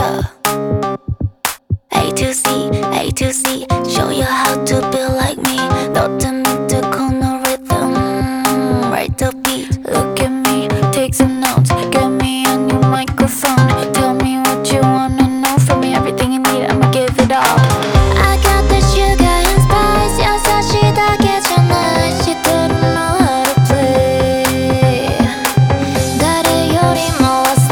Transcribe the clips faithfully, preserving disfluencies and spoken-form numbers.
A to C, A to C, show you how to be like me. 너 때문에 듣고 no rhythm, right the beat. Look at me, take some notes, get me a new microphone. Tell me what you wanna know from me, everything you need, I'ma give it all. I got the sugar and spice, 여섯시 다 괜찮아. She didn't know how to play. 나를 요리 먹었어.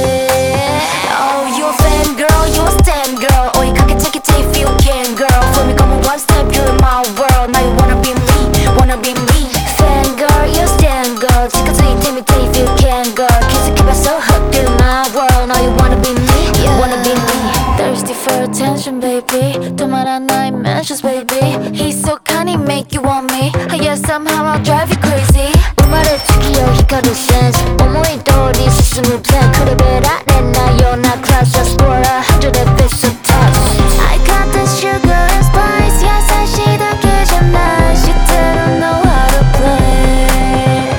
Oh, you a fan girl, you a stan girl. Oh, you could take it if you can, girl. For me, come one step, you're in my world. Now you wanna be me, wanna be me. Fan girl, you a stan girl. Take it if you can, girl. Kiss it, keep it so hooked in my world. Now you wanna be me, wanna be me. Thirsty for attention, baby. Don't mind night mentions, baby. He's so kind, he make you want me. Yeah, somehow I'll drive you crazy. 우마를 죽이려 히카루 sense. 어머니 돌이 스스로 plan. 그래 better than now you're not class. Just for a hundred of this so tough. I got the sugar and spice. 여섯시 다 괜찮아. She didn't know how to play.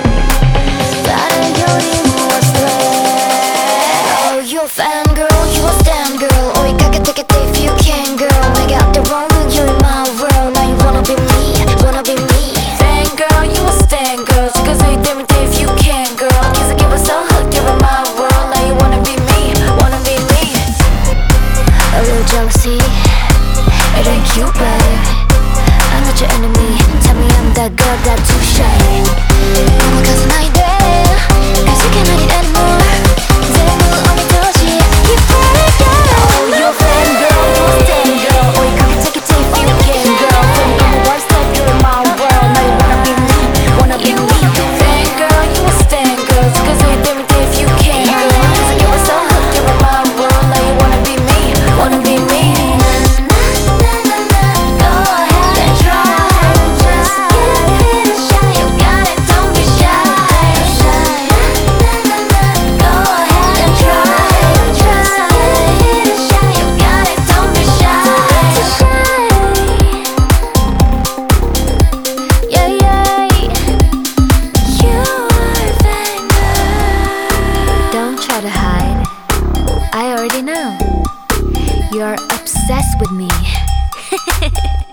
다른 요리 무엇을 해. Oh, you a fan girl, you a stan girl. Oh, you gotta take it if you can, girl. I got the wrong with you in my world. Now you wanna be me, wanna be me. Fan girl, you a stan girl. 지금 서 있다면 if you can, girl. 계속 give us so hooked, you're in my world. Now you wanna be me, wanna be me. A little jealousy, it ain't cute, babe. I'm not your enemy. Tell me I'm that girl that too shy. 어머 가서 나이 돼. Cause you cannot eat anymore. 이제는 어느 도시 you better go. Oh, you a fan girl, you a stan girl. Oh, you gotta take it if you can, girl. From come one step, you're in my world. Now you wanna be me, wanna be me. Fan girl, you a stan girl. 지금 서 있다면 if you can, girl. Cause you were so hooked, you're in my world. Now you wanna be me, wanna be me. Go ahead and try. Just give it a shot. You got it, don't be shy. Go ahead and try. Just give it a shot. You got it, don't be shy. Yeah, yeah. You are vanguard. Don't try to hide. I already know. You're obsessed with me.